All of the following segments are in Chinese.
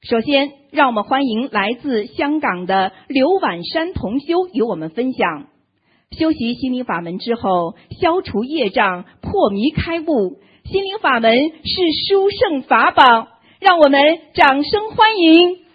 首先，让我们欢迎来自香港的刘婉山同修与我们分享修习心灵法门之后，消除业障，破迷开悟。心灵法门是殊胜法宝，让我们掌声欢迎。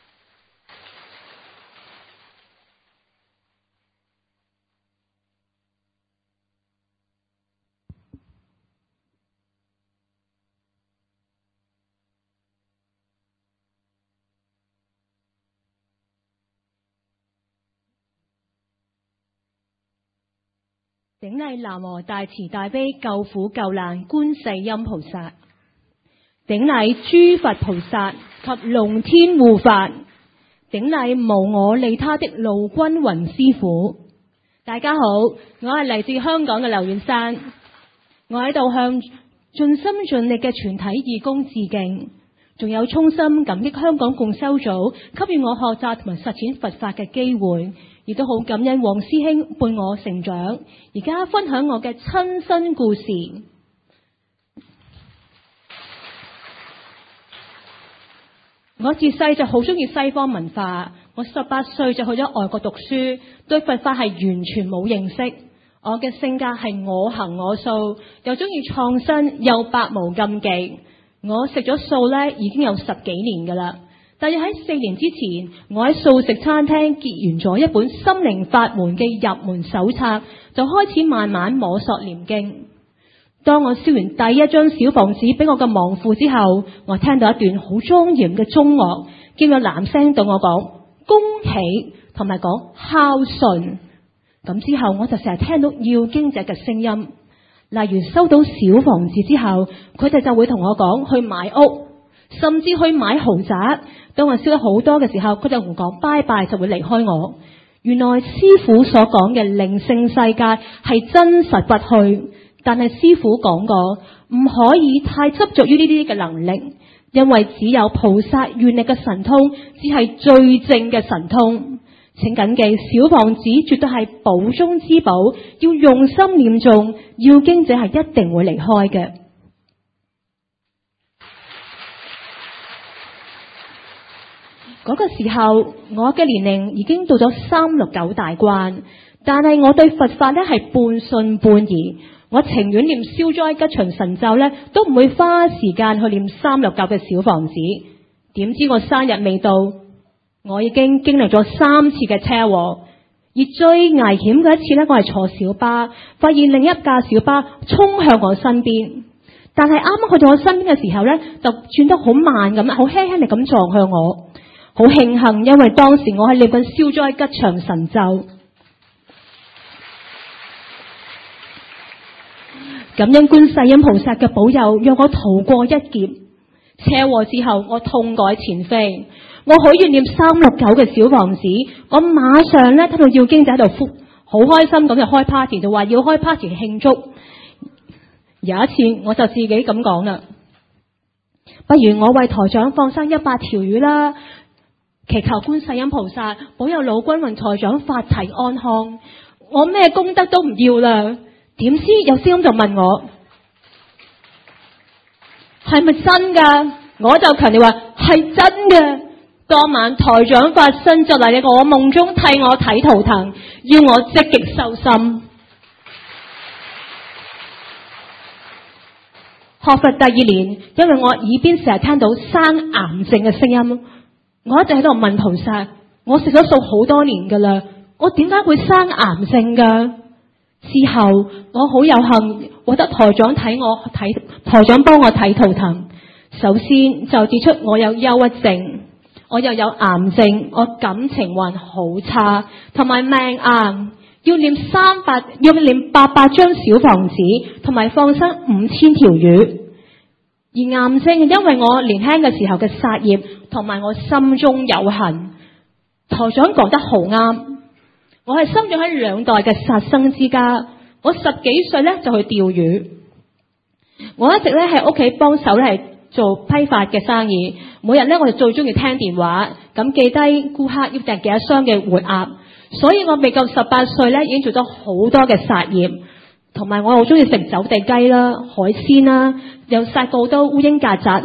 頂禮南無大慈大悲救苦救難觀世音菩薩，頂禮諸佛菩薩及龍天護法，頂禮無我利他的盧君雲師傅。大家好，我係嚟自香港嘅劉婉山，我喺度向盡心盡力嘅全體義工致敬，仲有衷心感激香港共修組給予我學習同埋實踐佛法嘅機會。亦都好感恩黃師兄伴我成長，而家分享我嘅親身故事。我自細就好中意西方文化，我18歲就去咗外國讀書，對佛法係完全冇認識。我嘅性格係我行我素，又中意創新，又百無禁忌。我食咗素呢已經有10幾年㗎啦。但係喺4年之前，我喺素食餐廳結緣咗一本心靈法門嘅入門手冊，就開始慢慢摸索念經。當我燒完第一張小房子俾我嘅亡父之後，我聽到一段好莊嚴嘅中樂，叫有男聲對我講恭喜同埋講孝順。咁之後我就成日聽到要經者嘅聲音，例如收到小房子之後，佢哋就會同我講去買屋，甚至去買豪宅。當我燒得好多嘅時候，佢就同我講拜拜，就會離開我。原來師父所講嘅靈性世界係真實不虛，但係師父講過唔可以太執着於呢啲嘅能力，因為只有菩薩願力嘅神通，只係最正嘅神通。請謹記，小房子絕對係寶中之寶，要用心念誦，要經者係一定會離開嘅。嗰個時候，我嘅年齡已經到咗369大關，但係我對佛法呢係半信半疑。我情願念消災吉祥神咒呢，都唔會花時間去念369嘅小房子。點知我生日未到，我已經經歷咗3次嘅車禍，而最危險嘅一次呢，我係坐小巴，發現另一架小巴衝向我身邊，但係啱啱去到我身邊嘅時候呢，就轉得好慢咁，好輕輕地咁撞向我。好慶幸，因為當時我係念緊消災吉祥神咒。感恩觀世音菩薩嘅保佑，讓我逃過一劫。車禍之後，我痛改前非，我許願念369嘅小房子，我馬上咧聽到要經者喺度好開心咁就開 party， 就話要開 party 慶祝。有一次我就自己咁講啦，不如我為台長放生100條魚啦。祈求觀世音菩薩保佑老君雲台長法體安康，我咩功德都唔要啦。點知有聲音就問我係咪真噶？我就強調話係真嘅。當晚台長發身就嚟我夢中替我睇圖騰，要我積極修心。學佛第2年，因為我耳邊成日聽到生癌症嘅聲音，我一直喺度問菩薩，我食咗素好多年噶啦，我點解會生癌症噶？之後我好有幸獲得台長幫我睇圖騰。首先就指出我有憂鬱症，我又有癌症，我感情運好差，同埋命硬，要念800張小房子，同埋放生5000條魚。而癌症係因為我年輕嘅時候嘅殺業，同埋我心中有恨。台長講得好啱，我係生長喺2代嘅殺生之家。我10幾歲咧就去釣魚，我一直咧喺屋企幫手咧係做批發嘅生意。每日咧我就最中意聽電話，咁記低顧客要訂幾多箱嘅活鴨。所以我未夠18歲咧已經做咗好多嘅殺業，同埋我好中意食走地雞啦、海鮮啦，又殺過好多烏蠅曱甴啦。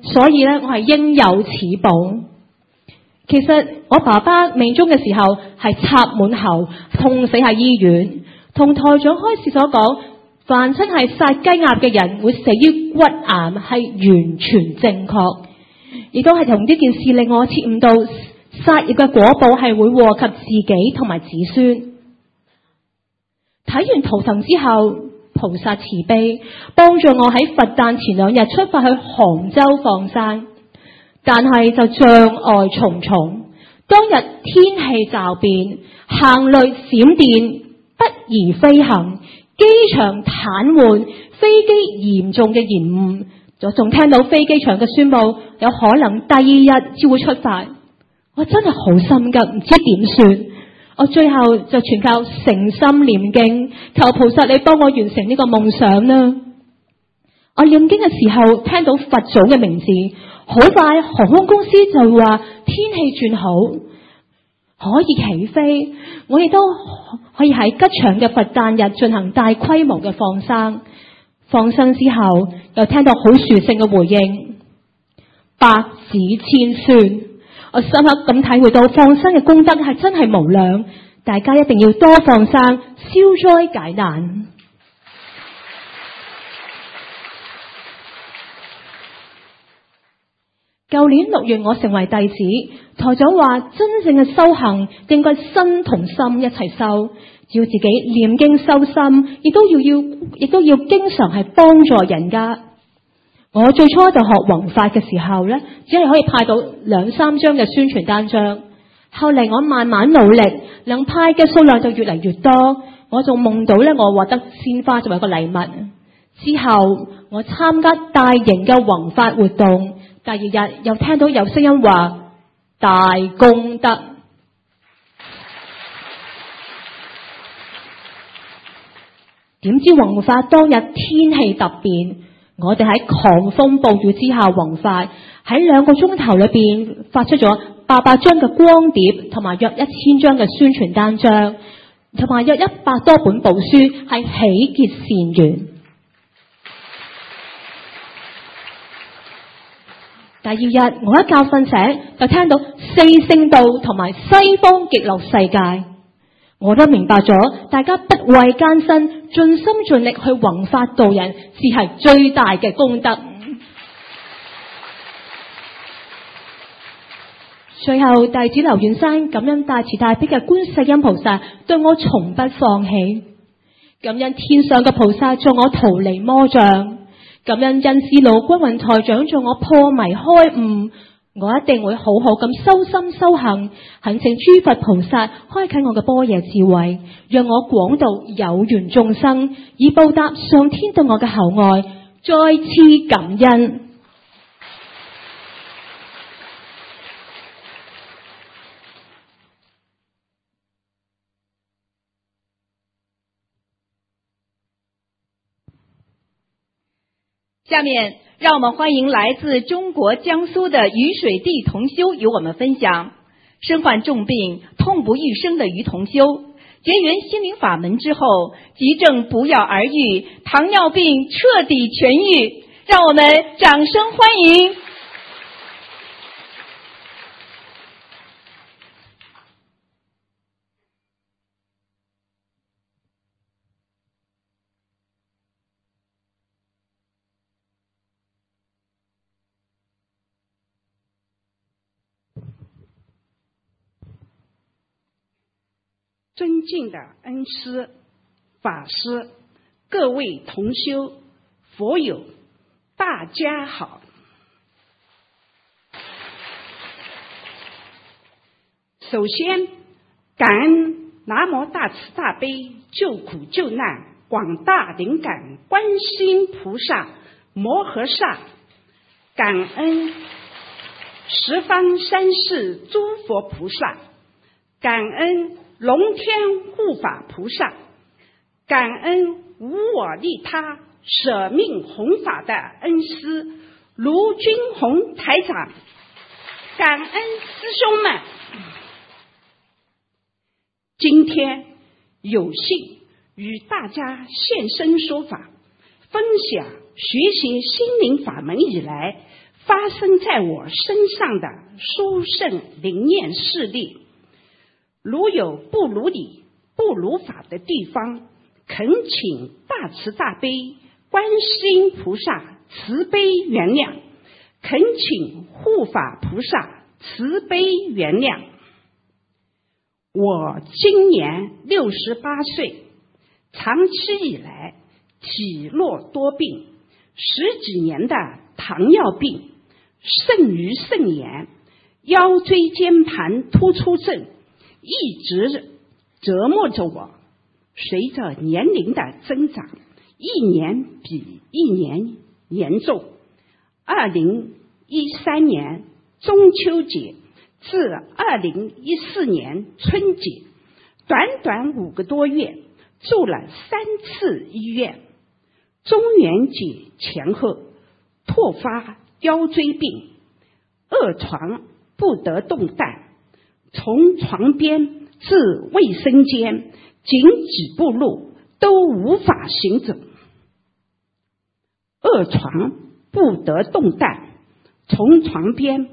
所以咧我係應有此報。其實我爸爸命終嘅時候係插滿喉，痛死喺醫院。同台長開始所講，凡親係殺雞鴨嘅人會死於骨癌，係完全正確。亦都係同呢件事令我切悟到殺業嘅果報係會禍及自己同埋子孫。睇完圖騰之後，菩薩慈悲幫助我喺佛誕前2日出發去杭州放生，但係就障礙重重。當日天氣驟變，行雷閃電，不宜飛行，機場癱瘓，飛機嚴重嘅延誤，仲聽到飛機場嘅宣布有可能第2日先會出發。我真係好心急，唔知點算。我最後就全靠誠心念經，求菩薩你幫我完成呢個夢想啦。我念經嘅時候聽到佛祖嘅名字，好快航空公司就話天氣轉好，可以起飛。我亦都可以喺吉祥嘅佛誕日進行大規模嘅放生。放生之後又聽到好殊勝嘅回應，百子千孫。我深刻咁體會到放生嘅功德係真係無量，大家一定要多放生，消災解難。舊年6月我成為弟子，台長話真正嘅修行應該身同心一齊修，要自己念經修心，亦都要經常係幫助人家。我最初就學弘法嘅時候呢，只係可以派到2-3張嘅宣傳單張。後嚟我慢慢努力，能派嘅數量就越嚟越多。我仲夢到呢，我獲得鮮花作為一個禮物。之後我參加大型嘅弘法活動，第2日又聽到有聲音話大功德。點知弘法當日天氣突變，我哋喺狂風暴雨之下弘法，喺2個鐘頭裏邊發出咗800張嘅光碟，同埋約1000張嘅宣傳單張，同埋約100多本部書，係喜結善緣。第2日我一覺瞓醒，就聽到4聖道同埋西方極樂世界，我都明白咗，大家不畏艱辛，盡心盡力去弘法度人，是係最大嘅功德。隨後弟子劉元山感恩大慈大悲嘅觀世音菩薩對我從不放棄，感恩天上嘅菩薩助我逃離魔障，感恩恩師老君雲台長助我破迷開悟。我一定會好好咁修心修行，懇請諸佛菩薩開啟我嘅般若智慧，讓我廣度有緣眾生，以報答上天對我嘅厚愛，再次感恩。 下面让我们欢迎来自中国江苏的于水地同修与我们分享身患重病痛不欲生的于同修结缘心灵法门之后，急症不药而愈，糖尿病彻底痊愈，让我们掌声欢迎。 尊敬的恩师、法师、各位同修、佛友，大家好。首先，感恩南无大慈大悲救苦救难广大灵感观世音菩萨摩诃萨，感恩十方三世诸佛菩萨，感恩龙天护法菩萨，感恩无我利他舍命弘法的恩师卢军宏台长，感恩师兄们。今天有幸与大家现身说法，分享学习心灵法门以来发生在我身上的殊胜灵验事例。如有不如理、不如法的地方，恳请大慈大悲观世音菩萨慈悲原谅，恳请护法菩萨慈悲原谅。我今年68岁，长期以来体弱多病，10几年的糖尿病、肾盂肾炎、腰椎间盘突出症一直折磨着我。随着年龄的增长，一年比一年严重。2013年中秋节至2014年春节，短短5个多月，住了3次医院。中元节前后突发腰椎病，卧床不得动弹，从床边至卫生间仅几步路都无法行走。卧床不得动弹，从床边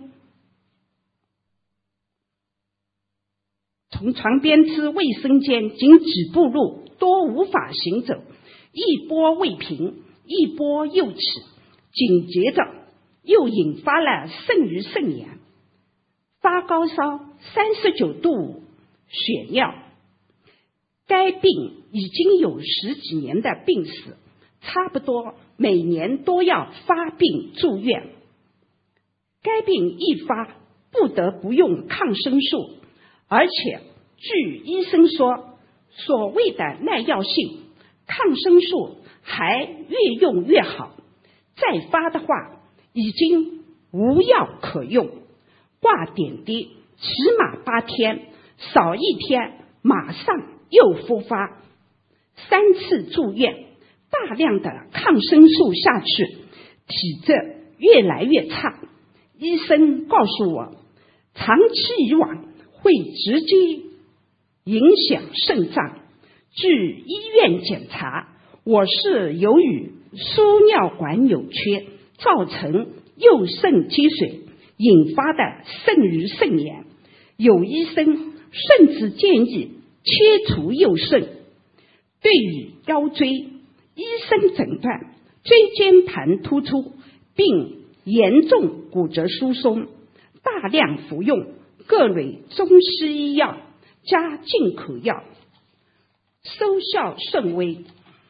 至卫生间仅几步路都无法行走，一波未平，一波又起，紧接着又引发了肾盂肾炎，发高烧39度5，血尿。该病已经有10几年的病史，差不多每年都要发病住院。该病一发不得不用抗生素，而且据医生说，所谓的耐药性，抗生素还越用越好，再发的话已经无药可用，挂点滴起码8天，少一天马上又复发。3次住院，大量的抗生素下去，体质越来越差。医生告诉我，长期以往会直接影响肾脏。据医院检查，我是由于输尿管扭曲造成右肾积水引发的肾盂肾炎，有医生甚至建议切除右肾。对于腰椎，医生诊断椎间盘突出并严重骨折疏松，大量服用各类中西医药加进口药，收效甚微。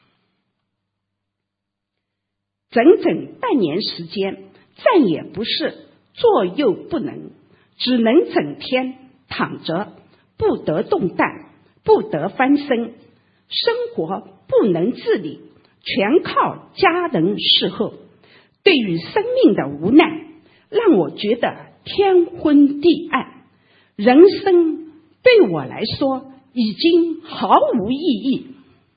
整整半年时间，再也不是坐又不能，只能整天躺着，不得动弹，不得翻身，生活不能自理，全靠家人侍候。对于生命的无奈，让我觉得天昏地暗，人生对我来说已经毫无意义。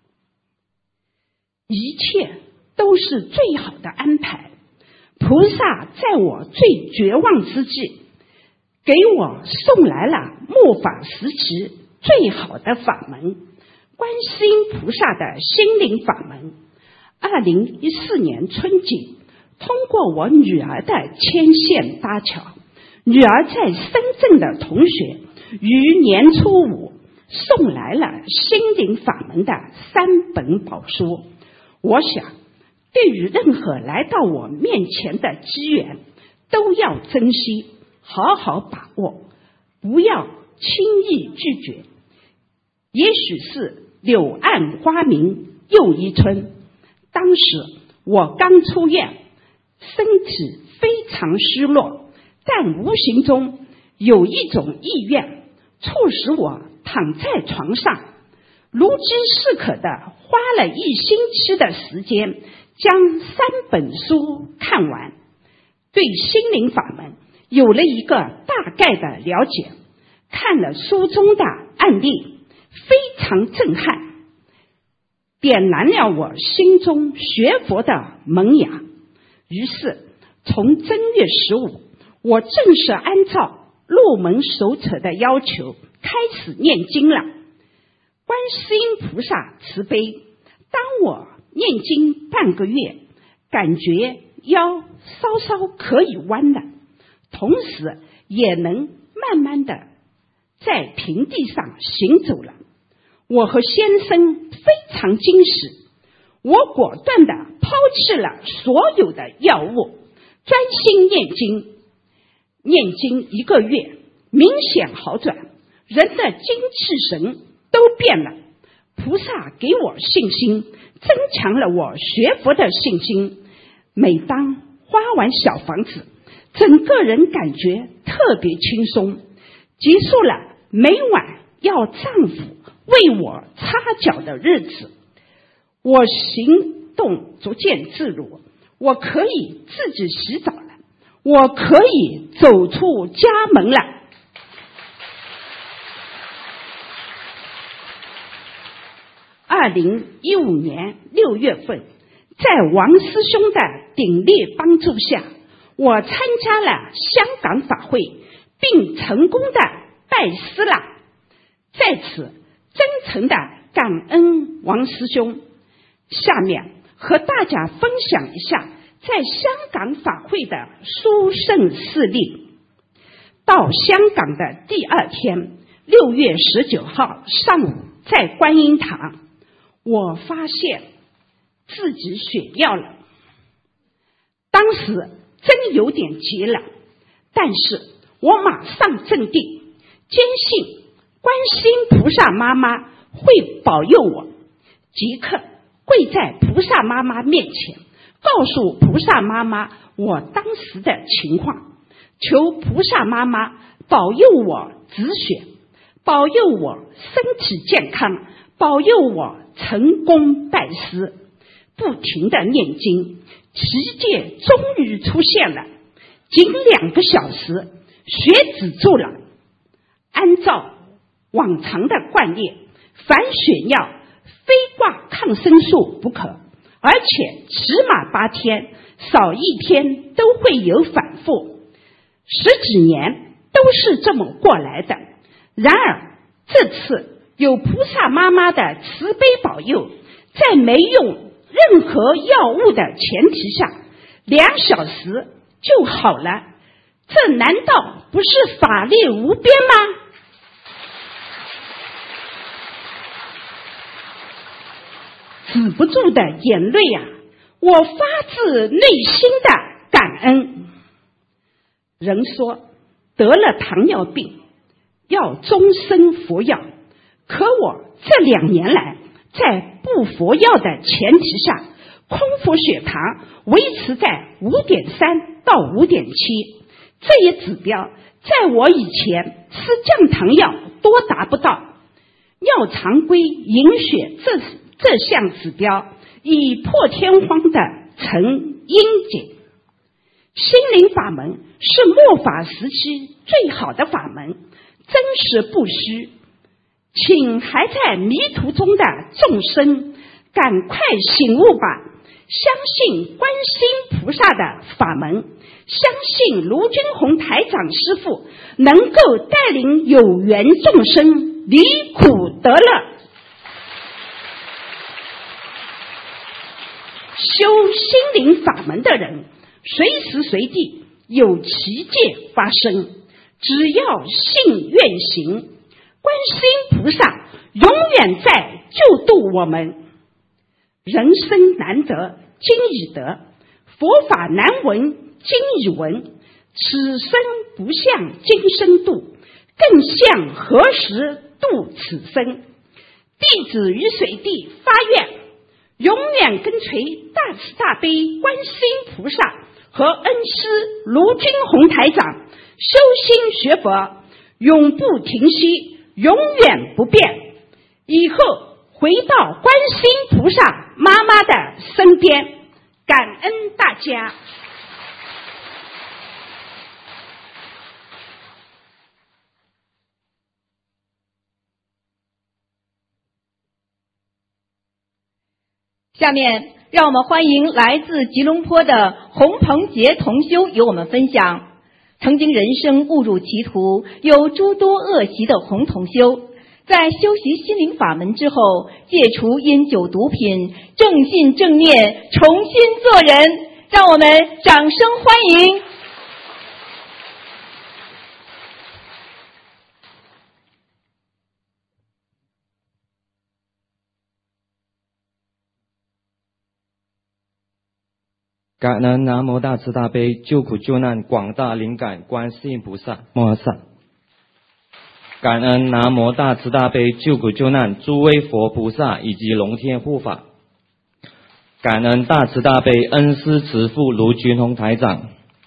一切都是最好的安排，菩萨在我最绝望之际，给我送来了末法时期最好的法门——观世音菩萨的心灵法门。2014年春节，通过我女儿的牵线搭桥，女儿在深圳的同学于年初5送来了心灵法门的3本宝书。我想，对于任何来到我面前的机缘，都要珍惜，好好把握，不要轻易拒绝。也许是柳暗花明又一村，当时我刚出院，身体非常虚弱，但无形中有一种意愿促使我躺在床上，如饥似渴地花了1星期的时间将3本书看完，对心灵法门有了一个大概的了解。看了书中的案例，非常震撼，点燃了我心中学佛的萌芽。于是从正月15，我正式按照入门手册的要求开始念经了。观世音菩萨慈悲，当我念经半个月，感觉腰稍稍可以弯了，同时也能慢慢的在平地上行走了。我和先生非常惊喜，我果断的抛弃了所有的药物，专心念经。念经1个月，明显好转，人的精气神都变了。菩萨给我信心，增强了我学佛的信心。每当花完小房子，整个人感觉特别轻松。结束了每晚要丈夫为我擦脚的日子，我行动逐渐自如，我可以自己洗澡了，我可以走出家门了。2015年6月份，在王师兄的鼎力帮助下，我参加了香港法会，并成功的拜师了。在此真诚的感恩王师兄。下面和大家分享一下在香港法会的殊胜事例。到香港的第2天，6月19号上午，在观音堂，我发现自己血尿了，当时真有点急了，但是我马上镇定，坚信观世音菩萨妈妈会保佑我，即刻跪在菩萨妈妈面前，告诉菩萨妈妈我当时的情况，求菩萨妈妈保佑我止血，保佑我身体健康，保佑我成功拜师。不停的念经，奇迹终于出现了。仅2个小时，血止住了。按照往常的惯例，凡血尿非挂抗生素不可，而且起码8天，少1天都会有反复。10几年都是这么过来的。然而这次有菩萨妈妈的慈悲保佑，在没用任何药物的前提下，2小时就好了。这难道不是法力无边吗？止不住的眼泪啊，我发自内心的感恩。人说得了糖尿病要终身服药，可我这2年来在不服药的前提下，空腹血糖维持在 5.3 到 5.7， 这一指标在我以前吃降糖药都达不到。尿常规饮血这项指标已破天荒的成阴检。心灵法门是末法时期最好的法门，真实不虚。请还在迷途中的众生赶快醒悟吧，相信观世音菩萨的法门，相信卢军宏台长师父能够带领有缘众生离苦得乐。修心灵法门的人，随时随地有奇迹发生，只要信愿行，观世音菩萨永远在救度我们。人生难得今已得，佛法难闻今已闻，此生不向今生度，更向何时度此生。弟子于水地发愿，永远跟随大慈大悲观世音菩萨和恩师卢军宏台长修心学佛，永不停息，永远不变。以后回到观世音菩萨妈妈的身边，感恩大家。 下面让我们欢迎来自吉隆坡的洪鹏杰同修与我们分享曾经人生误入歧途，有诸多恶习的洪同修，在修习心灵法门之后，戒除烟酒毒品，正信正念，重新做人。 让我们掌声欢迎。 感恩南无大慈大悲救苦救难广大灵感观世音菩萨摩诃萨。感恩南无大慈大悲救苦救难诸位佛菩萨以及龙天护法。感恩大慈大悲恩师慈父卢军宏台长。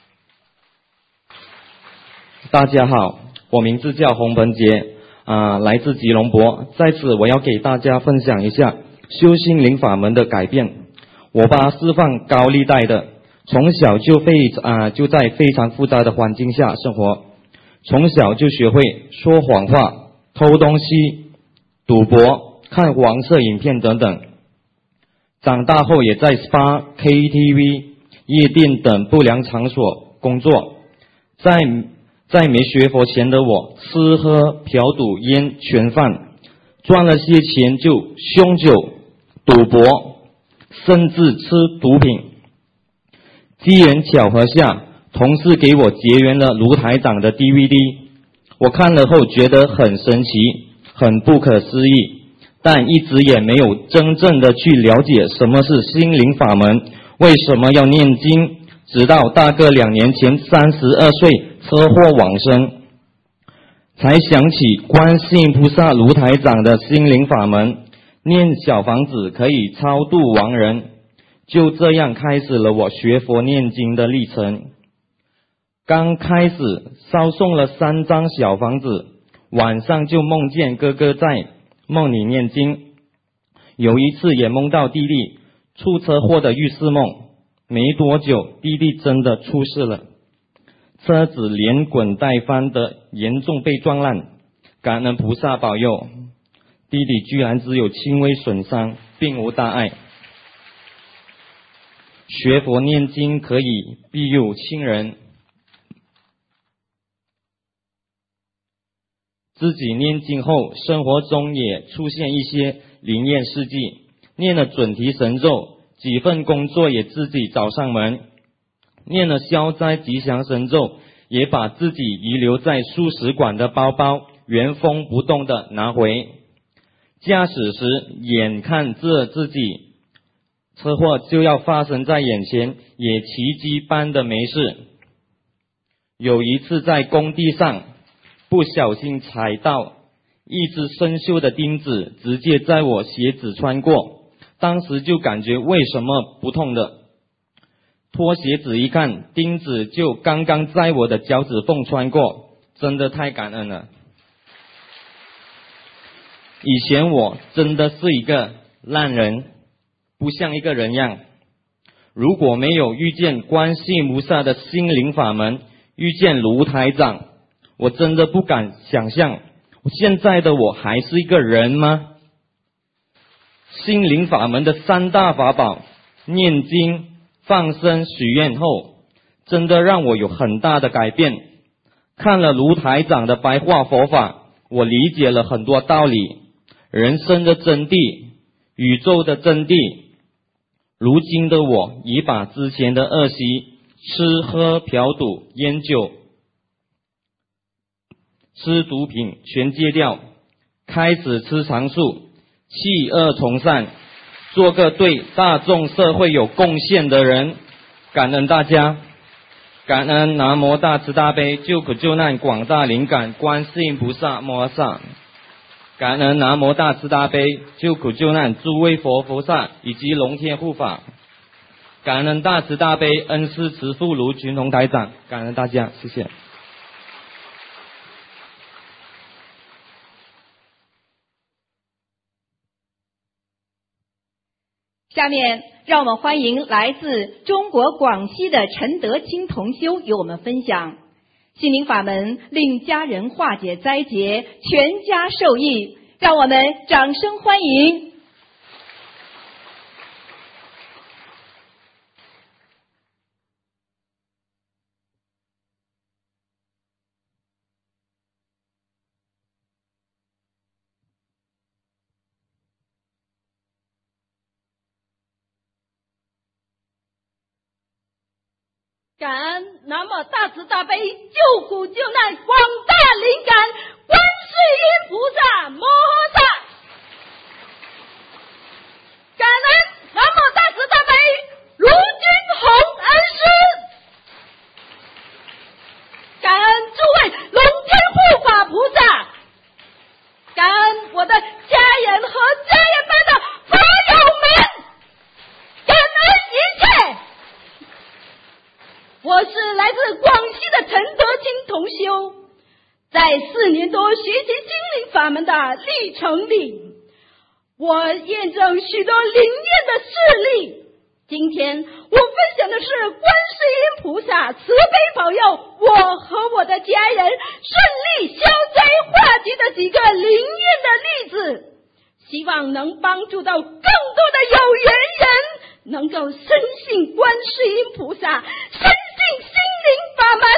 大家好，我名字叫洪本杰，来自吉隆坡。在此我要给大家分享一下修心灵法门的改变。我爸是放高利贷的，从小就在非常复杂的环境下生活，从小就学会说谎话、偷东西、赌博、看黄色影片等等。长大后也在 SPA、KTV、夜店等不良场所工作。在没学佛前的我，吃喝嫖赌烟全犯，赚了些钱就酗酒、赌博，甚至吃毒品。机缘巧合下，同事给我结缘了卢台长的 DVD， 我看了后觉得很神奇，很不可思议，但一直也没有真正的去了解什么是心灵法门，为什么要念经。直到大哥2年前32岁车祸往生，才想起观世音菩萨卢台长的心灵法门，念小房子可以超度亡人。就这样开始了我学佛念经的历程。刚开始烧送了3张小房子，晚上就梦见哥哥在梦里念经。有一次也梦到弟弟出车祸的预示梦，没多久弟弟真的出事了，车子连滚带翻的严重被撞烂，感恩菩萨保佑，弟弟居然只有轻微损伤，并无大碍。学佛念经可以庇佑亲人，自己念经后生活中也出现一些灵验事迹，念了准提神咒，几份工作也自己找上门，念了消灾吉祥神咒，也把自己遗留在素食馆的包包原封不动的拿回。驾驶时眼看着自己车祸就要发生在眼前，也奇迹般的没事。有一次在工地上不小心踩到一只生锈的钉子，直接在我鞋子穿过，当时就感觉为什么不痛的，脱鞋子一看，钉子就刚刚在我的脚趾缝穿过，真的太感恩了。以前我真的是一个烂人，不像一个人样。如果没有遇见观世音菩萨的心灵法门，遇见卢台长，我真的不敢想象现在的我还是一个人吗？心灵法门的3大法宝，念经、放生、许愿后，真的让我有很大的改变。看了卢台长的白话佛法，我理解了很多道理，人生的真谛，宇宙的真谛。如今的我已把之前的恶习，吃喝嫖赌烟酒吃毒品全戒掉，开始吃长素，弃恶从善，做个对大众社会有贡献的人。感恩大家，感恩南无大慈大悲救苦救难广大灵感观世音菩萨摩诃萨。感恩南无大慈大悲救苦救难诸位佛菩萨以及龙天护法。感恩大慈大悲恩师慈父卢群宏台长。感恩大家，谢谢。 下面让我们欢迎来自中国广西的陈德清同修与我们分享心灵法门，令家人化解灾劫，全家受益。让我们掌声欢迎。 感恩南无大慈大悲救苦救难广大灵感观世音菩萨摩诃萨，感恩南无大慈大悲卢军宏恩师，感恩诸位龙天护法菩萨，感恩我的家人和家人们的佛友们，感恩一切。我是来自广西的陈德清同修，在4年多学习心灵法门的历程里，我验证许多灵验的事例。今天我分享的是观世音菩萨慈悲保佑我和我的家人顺利消灾化解的几个灵验的例子，希望能帮助到更多的有缘人能够深信观世音菩萨，深信心灵法门，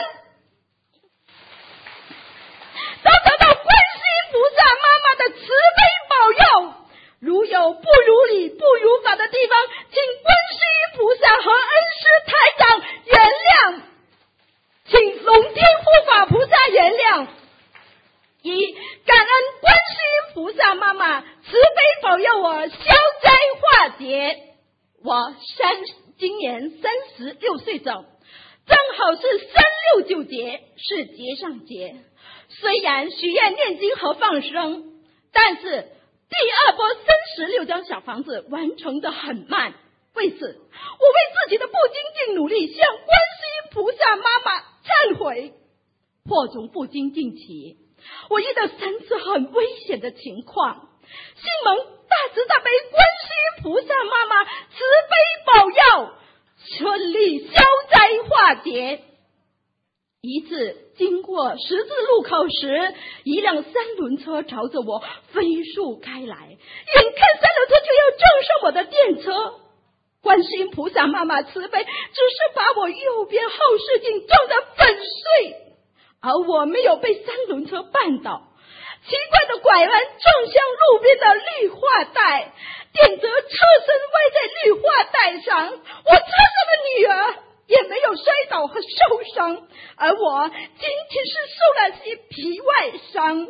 都得到观世音菩萨妈妈的慈悲保佑。如有不如理不如法的地方，请观世音菩萨和恩师台长原谅，请龙天护法菩萨原谅。一、感恩观世音菩萨妈妈慈悲保佑我消灾化解。我今年36岁整，正好是369节，是节上节。虽然许愿念经和放生，但是第2波36张小房子完成的很慢。为此，我为自己的不精进努力向观世音菩萨妈妈忏悔。祸从不精进起，我遇到3次很危险的情况，幸蒙大慈大悲观世音菩萨妈妈慈悲保佑，顺利消灾化解。一次经过十字路口时，一辆3轮车朝着我飞速开来，眼看3轮车就要撞上我的电车，观世音菩萨妈妈慈悲，只是把我右边后视镜撞得粉碎，而我没有被3轮车绊倒。奇怪的拐弯撞向路边的绿化带，电车车身歪在绿化带上，我车上的女儿也没有摔倒和受伤，而我仅仅是受了些皮外伤。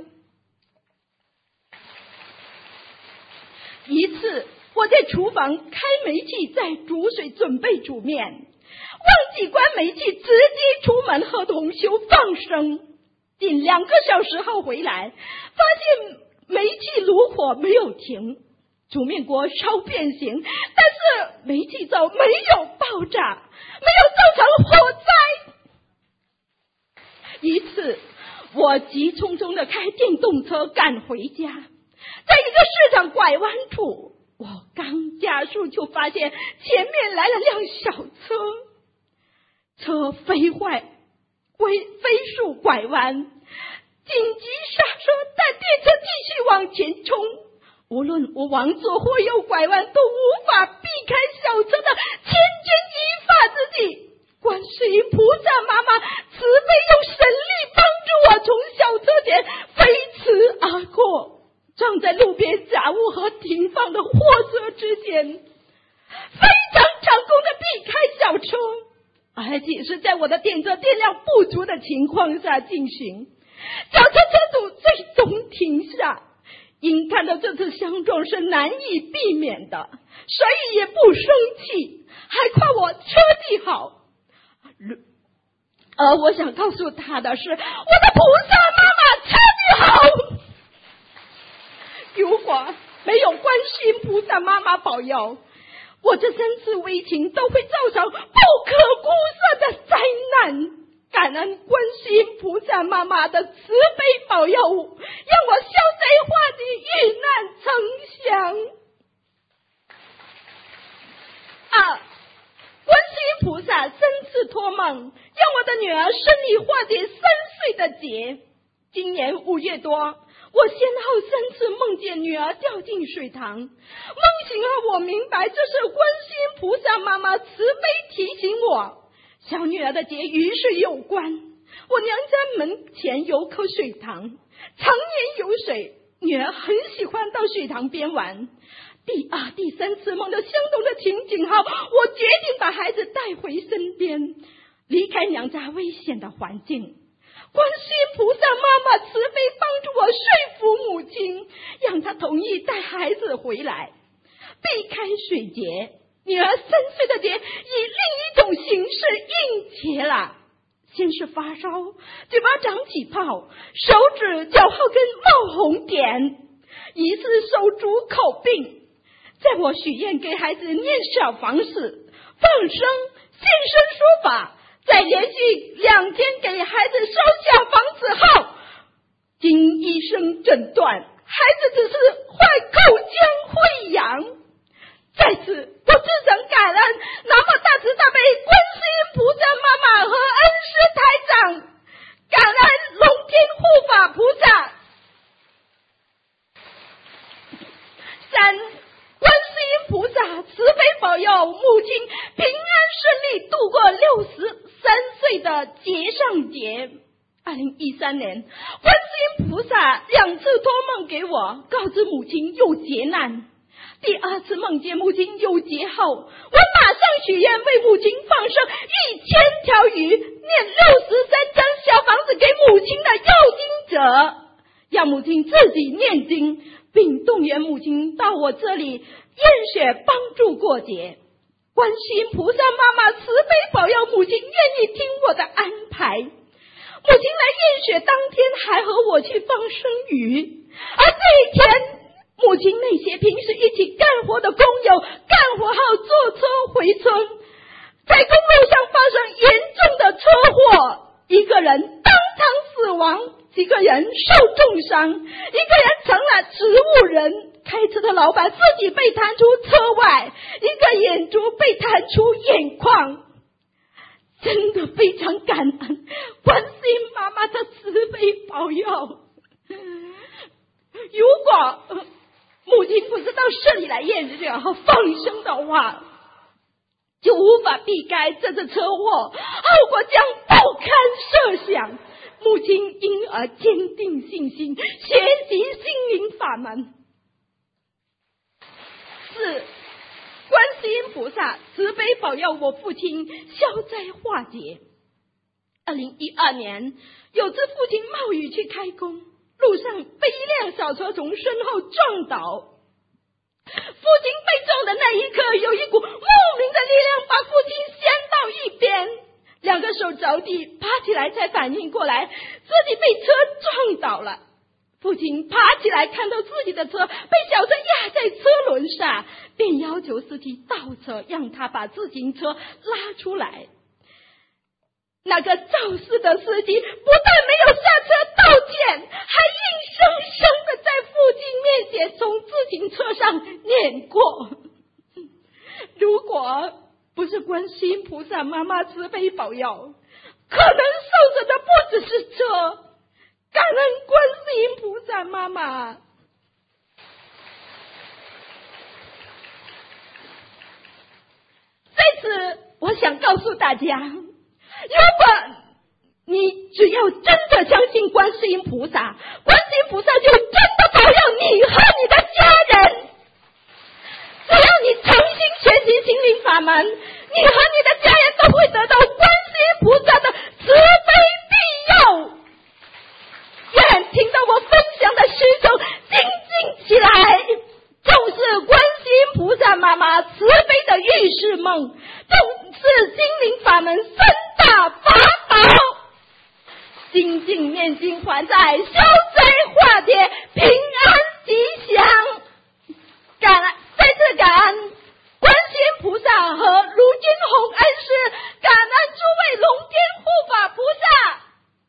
一次我在厨房开煤气，在煮水准备煮面，忘记关煤气，直接出门和同修放生。近2个小时后回来，发现煤气炉火没有停，煮面锅烧变形，但是煤气灶没有爆炸，没有造成火灾。一次我急匆匆地开电动车赶回家，在一个市场拐弯处，我刚加速就发现前面来了辆小车，车飞速拐弯，紧急刹车，但电车继续往前冲，无论我往左或右拐弯都无法避开小车的千钧一发之际，观世音菩萨妈妈慈悲用神力帮助我从小车前飞驰而过，撞在路边杂物和停放的货车之间，非常成功的避开小车，而且是在我的电车电量不足的情况下进行。小车车主最终停下，因看到这次相撞是难以避免的，所以也不生气，还夸我车技好。而我想告诉他的是，我的菩萨妈妈车技好。如果没有观世音菩萨妈妈保佑，我这3次危情都会造成不可估算的灾难。感恩观世音菩萨妈妈的慈悲保佑，让我消灾化解，遇难成祥。观世音菩萨3次托梦，让我的女儿顺利化解3岁的劫。今年5月多，我先后3次梦见女儿掉进水塘，梦醒后我明白这是观世音菩萨妈妈慈悲提醒我，小女儿的劫与水有关。我娘家门前有口水塘，常年有水，女儿很喜欢到水塘边玩。第2、第3次梦到相同的情景后，我决定把孩子带回身边。 离开娘家危险的环境。观世音菩萨妈妈慈悲帮助我说服母亲，让她同意带孩子回来。避开水劫，女儿3岁的劫以另一种形式应劫了。先是发烧，嘴巴长起泡，手指脚后跟冒红点，疑似手足口病。在我许愿给孩子念小房子、放生、现身说法，在连续2天给孩子烧小房子后，经医生诊断，孩子只是坏口腔溃疡。在此，我至诚感恩南无大慈大悲观世音菩萨妈妈和恩师台长，感恩龙天护法菩萨。3、观世音菩萨慈悲保佑母亲平安顺利度过63岁的劫上劫。2013年，观世音菩萨2次托梦给我，告知母亲有劫难。第2次梦见母亲有劫后，我马上许愿为母亲放生1000条鱼，念63张小房子给母亲的要经者，让母亲自己念经，并动员母亲到我这里验血帮助过节。观世音菩萨妈妈慈悲保佑母亲愿意听我的安排。母亲来验血当天还和我去放生鱼，而这一天母亲那些平时一起干活的工友干活后坐车回村，在公路上发生严重的车祸，一个人当场死亡，几个人受重伤，一个人成了植物人。开车的老板自己被弹出车外，一个眼珠被弹出眼眶。真的非常感恩观世音妈妈的慈悲保佑。如果母亲不是到这里来验血和放生的话，就无法避开这次车祸，后果将不堪设想。母亲因而坚定信心，学习心灵法门。4、观世音菩萨慈悲保佑我父亲消灾化解。2012年，有次父亲冒雨去开工，路上被一辆小车从身后撞倒。父亲被撞的那一刻，有一股莫名的力量把父亲掀到一边，2个手着地，爬起来才反应过来自己被车撞倒了。父亲爬起来看到自己的车被小车压在车轮上，便要求司机倒车，让他把自行车拉出来。那个肇事的司机不但没有下车道歉，还硬生生的在父亲面前从自行车上碾过。如果不是观世音菩萨妈妈慈悲保佑，可能受损的不只是车。感恩观世音菩萨妈妈。在此，我想告诉大家，如果你只要真的相信观世音菩萨，观世音菩萨就真的保佑你和你的家人。只要你诚心学习心灵法门，你和你的家人都会得到观世音菩萨的慈悲庇佑。愿听到我分享的师兄精进起来，重视观世音菩萨妈妈慈悲的预示梦，重视心灵法门3大法宝，精进念经还债，消灾化解，平安吉祥。再次感恩观世音菩萨和卢军宏恩师，感恩诸位龙天护法菩萨。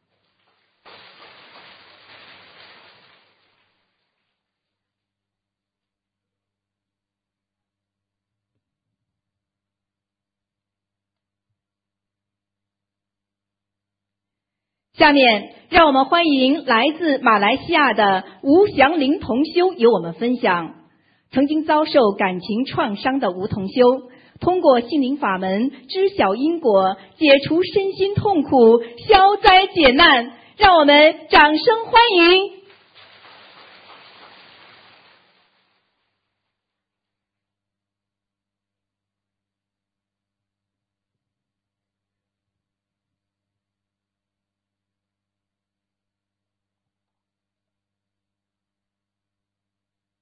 下面让我们欢迎来自马来西亚的吴祥林同修与我们分享。曾经遭受感情创伤的吴同修，通过心灵法门知晓因果，解除身心痛苦，消灾解难。让我们掌声欢迎。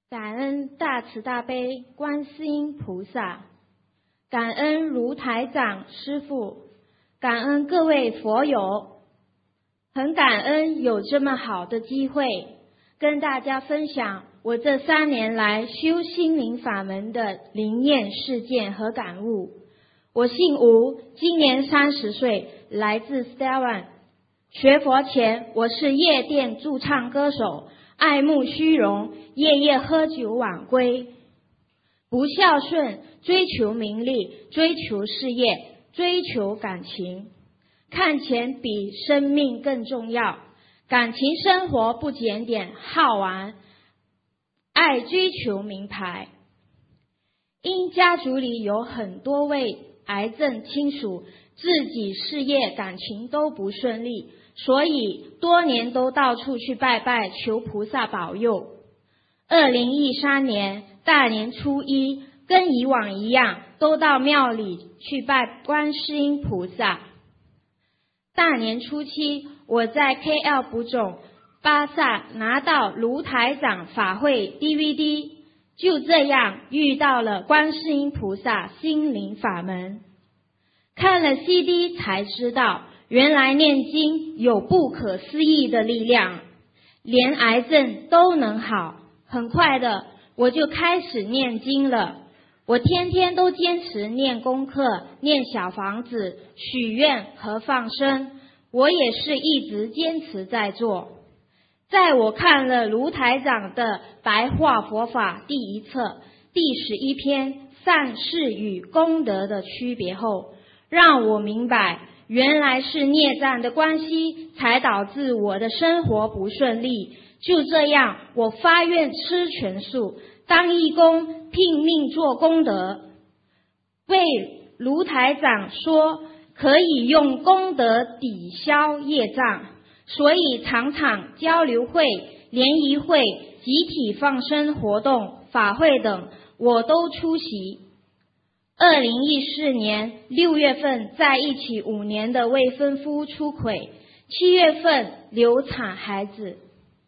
感恩大慈大悲观世音菩萨，感恩卢台长师父，感恩各位佛友，很感恩有这么好的机会跟大家分享我这3年来修心灵法门的灵验事件和感悟。我姓吴，今年30岁，来自 Taiwan。学佛前，我是夜店驻唱歌手，爱慕虚荣，夜夜喝酒晚归，不孝顺，追求名利，追求事业，追求感情，看钱比生命更重要，感情生活不检点，好玩，爱追求名牌。因家族里有很多位癌症亲属，自己事业感情都不顺利，所以多年都到处去拜拜，求菩萨保佑。2013年大年初一，跟以往一样，都到庙里去拜观世音菩萨。大年初七，我在 KL 补种巴萨拿到卢台长法会 DVD， 就这样遇到了观世音菩萨心灵法门。看了 CD 才知道，原来念经有不可思议的力量，连癌症都能好。很快的，我就开始念经了。我天天都坚持念功课，念小房子，许愿和放生，我也是一直坚持在做。在我看了卢台长的白话佛法第1册第11篇善事与功德的区别后，让我明白原来是孽障的关系才导致我的生活不顺利。就这样，我发愿吃全素，当义工，拼命做功德。为卢台长说可以用功德抵消业障，所以常常交流会、联谊会、集体放生活动、法会等我都出席。2014年6月份在一起5年的未婚夫出轨，7月份流产孩子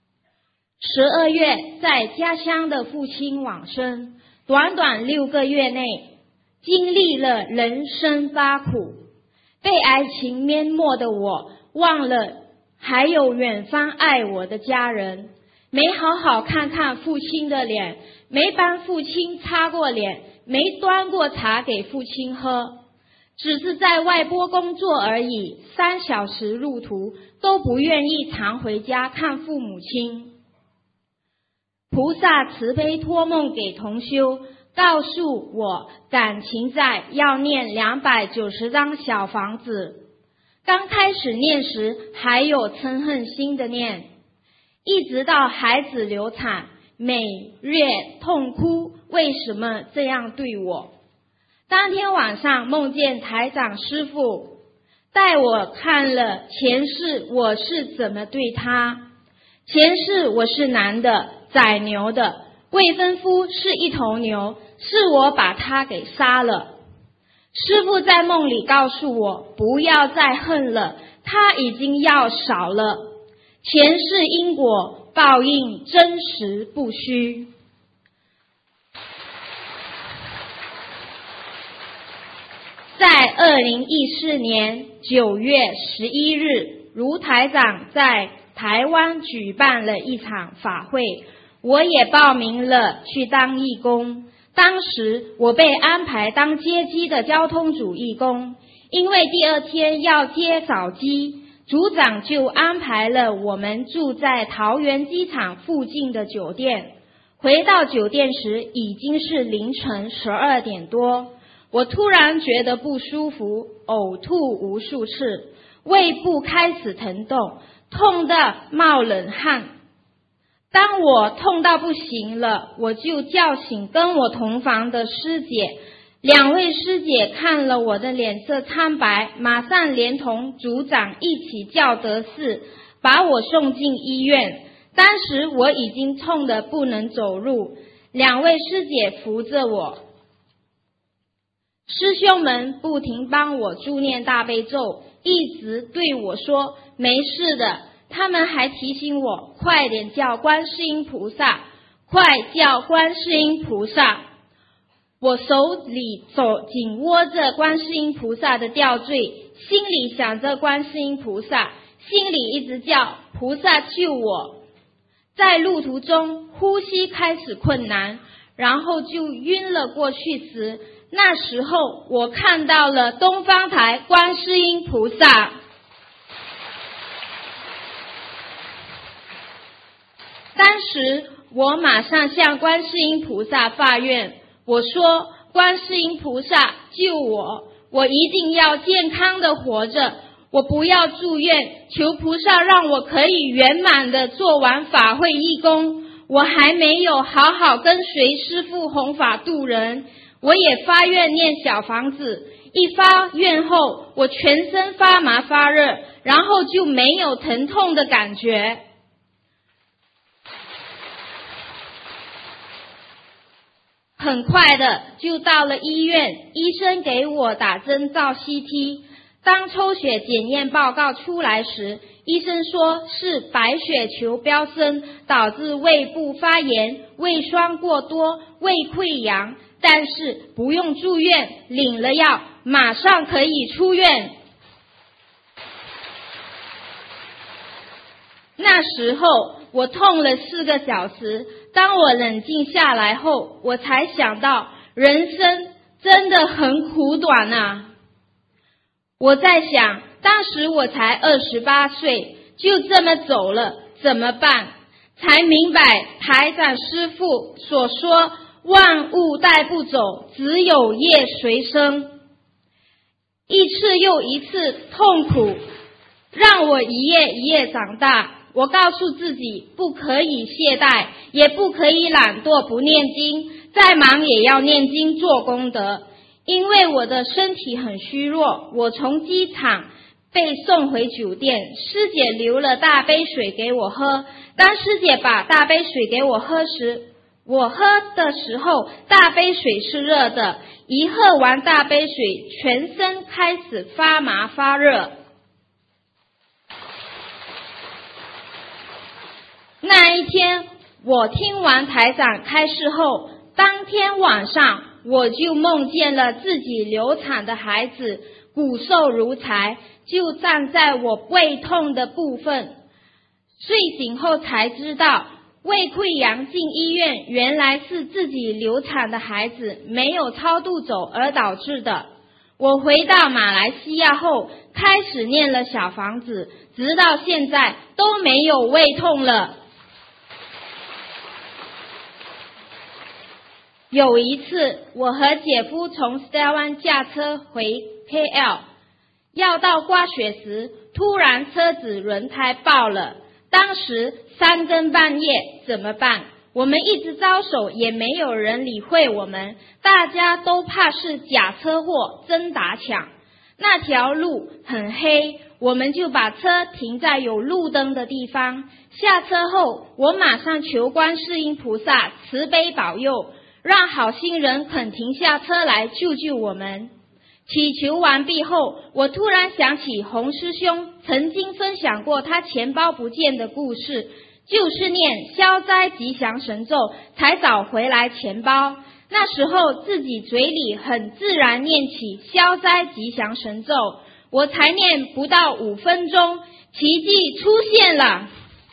，12月在家乡的父亲往生，短短6个月内经历了人生8苦，被爱情淹没的我，忘了还有远方爱我的家人，没好好看看父亲的脸，没帮父亲擦过脸，没端过茶给父亲喝，只是在外拨工作而已，3小时路途都不愿意常回家看父母亲。菩萨慈悲托梦给同修，告诉我感情债要念290张小房子。刚开始念时还有嗔恨心的念，一直到孩子流产，每月痛哭，为什么这样对我？当天晚上梦见台长师父带我看了前世我是怎么对他。前世我是男的，宰牛的，未婚夫是一头牛，是我把他给杀了。师父在梦里告诉我不要再恨了，他已经要少了。前世因果报应真实不虚。在2014年9月11日，卢台长在台湾举办了一场法会，我也报名了去当义工。当时我被安排当接机的交通组义工，因为第2天要接早机，组长就安排了我们住在桃园机场附近的酒店。回到酒店时已经是凌晨12点多，我突然觉得不舒服，呕吐无数次，胃部开始疼痛，痛得冒冷汗。当我痛到不行了，我就叫醒跟我同房的师姐，2位师姐看了我的脸色苍白，马上连同组长一起叫德士把我送进医院。当时我已经痛得不能走路，2位师姐扶着我，师兄们不停帮我助念大悲咒，一直对我说没事的。他们还提醒我快点叫观世音菩萨， 快叫观世音菩萨！我手里紧握着观世音菩萨的吊坠，心里想着观世音菩萨，心里一直叫菩萨救我。在路途中呼吸开始困难，然后就晕了过去时，那时候我看到了东方台观世音菩萨。当时我马上向观世音菩萨发愿，我说观世音菩萨救我，我一定要健康的活着，我不要住院，求菩萨让我可以圆满的做完法会义工。我还没有好好跟随师父弘法度人，我也发愿念小房子。一发愿后，我全身发麻发热，然后就没有疼痛的感觉。很快的就到了医院，医生给我打针照 CT。当抽血检验报告出来时，医生说是白血球飙升，导致胃部发炎、胃酸过多、胃溃疡，但是不用住院，领了药马上可以出院。那时候我痛了4个小时，当我冷静下来后，我才想到人生真的很苦短啊。我在想，当时我才28岁，就这么走了，怎么办？才明白台长师父所说，万物带不走，只有业随身。一次又一次痛苦，让我一夜一夜长大。我告诉自己，不可以懈怠，也不可以懒惰不念经，再忙也要念经做功德。因为我的身体很虚弱，我从机场被送回酒店，师姐留了大杯水给我喝。当师姐把大杯水给我喝时，我喝的时候大杯水是热的，一喝完大杯水，全身开始发麻发热。那一天我听完台长开示后，当天晚上我就梦见了自己流产的孩子，骨瘦如柴，就站在我胃痛的部分。睡醒后才知道，胃溃疡进医院，原来是自己流产的孩子没有超度走而导致的。我回到马来西亚后，开始念了小房子，直到现在都没有胃痛了。有一次，我和姐夫从 Star One 驾车回 KL， 要到刮雪时，突然车子轮胎爆了。当时3更半夜，怎么办？我们一直招手，也没有人理会我们，大家都怕是假车祸，真打抢。那条路很黑，我们就把车停在有路灯的地方。下车后，我马上求观世音菩萨慈悲保佑，让好心人肯停下车来救救我们。祈求完毕后，我突然想起洪师兄曾经分享过他钱包不见的故事，就是念消灾吉祥神咒才找回来钱包。那时候自己嘴里很自然念起消灾吉祥神咒，我才念不到5分钟，奇迹出现了。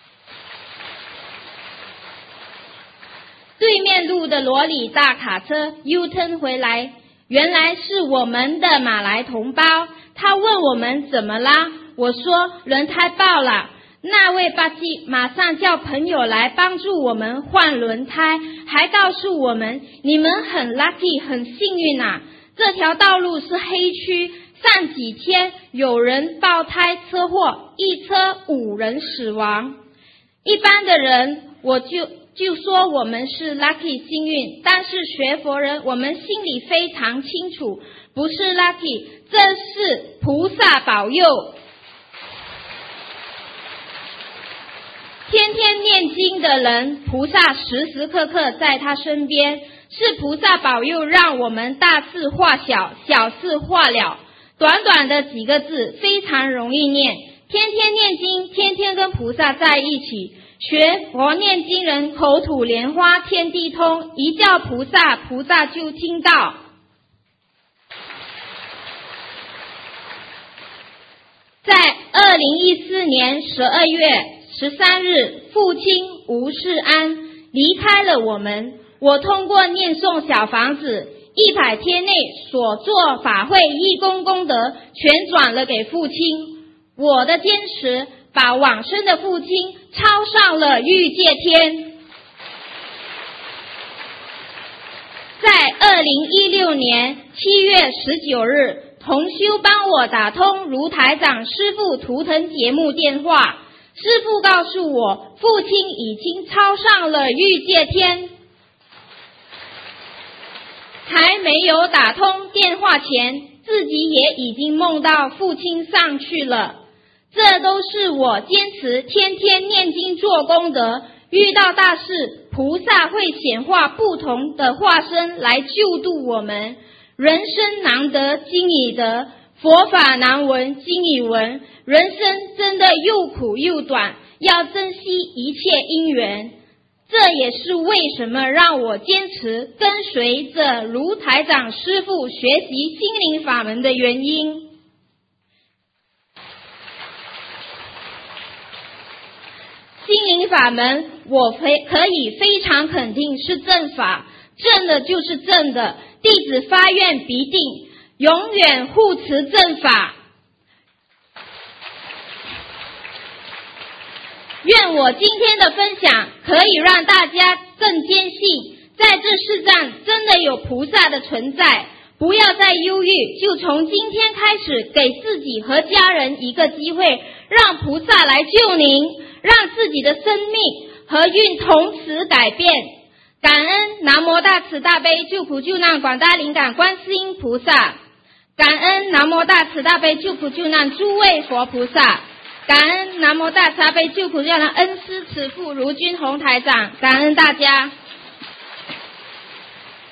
对面路的罗里大卡车 U-turn 回来，原来是我们的马来同胞。他问我们怎么啦，我说轮胎爆了。那位巴基马上叫朋友来帮助我们换轮胎，还告诉我们你们很 lucky 很幸运啊，这条道路是黑区，上几天有人爆胎车祸，一车5人死亡。一般的人我就说我们是 lucky 幸运，但是学佛人我们心里非常清楚，不是 lucky， 这是菩萨保佑。天天念经的人，菩萨时时刻刻在他身边，是菩萨保佑让我们大事化小，小事化了。短短的几个字非常容易念，天天念经，天天跟菩萨在一起， 学佛念经人口吐莲花天地通，一叫菩萨，菩萨就听到。在2014年12月13日，父亲吴世安离开了我们。我通过念诵小房子100天内所做法会义工功德全转了给父亲。我的坚持把往生的父亲超上了欲界天。在2016年7月19日，同修帮我打通卢台长师父图腾节目电话，师父告诉我父亲已经超上了欲界天。还没有打通电话前，自己也已经梦到父亲上去了。这都是我坚持天天念经做功德，遇到大事菩萨会显化不同的化身来救度我们。人生难得经已得，佛法难闻经已闻。人生真的又苦又短，要珍惜一切因缘。这也是为什么让我坚持跟随着卢台长师父学习心灵法门的原因。心灵法门我可以非常肯定是正法，正的就是正的，弟子发愿必定永远护持正法。愿我今天的分享可以让大家更坚信，在这世上真的有菩萨的存在，不要再忧郁，就从今天开始给自己和家人一个机会，让菩萨来救您，让自己的生命和运同时改变。感恩南无大慈大悲救苦救难广大灵感观世音菩萨，感恩南无大慈大悲救苦救难诸位佛菩萨，感恩南无大慈大悲救苦救难恩师慈父卢军宏台长，感恩大家。